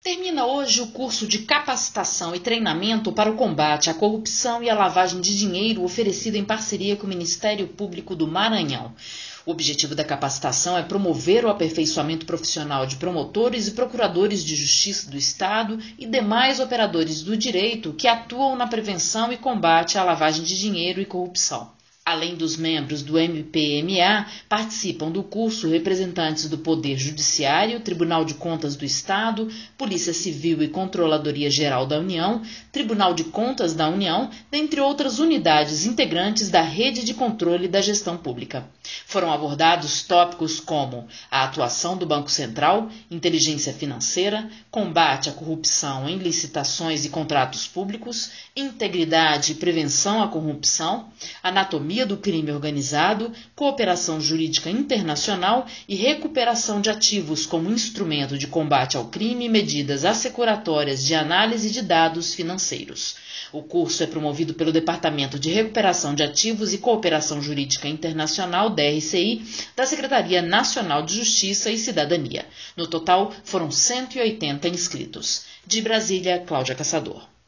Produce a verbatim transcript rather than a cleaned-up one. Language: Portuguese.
Termina hoje o curso de capacitação e treinamento para o combate à corrupção e à lavagem de dinheiro oferecido em parceria com o Ministério Público do Maranhão. O objetivo da capacitação é promover o aperfeiçoamento profissional de promotores e procuradores de justiça do Estado e demais operadores do direito que atuam na prevenção e combate à lavagem de dinheiro e corrupção. Além dos membros do M P M A, participam do curso representantes do Poder Judiciário, Tribunal de Contas do Estado, Polícia Civil e Controladoria Geral da União, Tribunal de Contas da União, dentre outras unidades integrantes da Rede de Controle da Gestão Pública. Foram abordados tópicos como a atuação do Banco Central, inteligência financeira, combate à corrupção em licitações e contratos públicos, integridade e prevenção à corrupção, anatomia do crime organizado, cooperação jurídica internacional e recuperação de ativos como instrumento de combate ao crime e medidas assecuratórias de análise de dados financeiros. O curso é promovido pelo Departamento de Recuperação de Ativos e Cooperação Jurídica Internacional, D R C I, da Secretaria Nacional de Justiça e Cidadania. No total, foram cento e oitenta inscritos. De Brasília, Cláudia Caçador.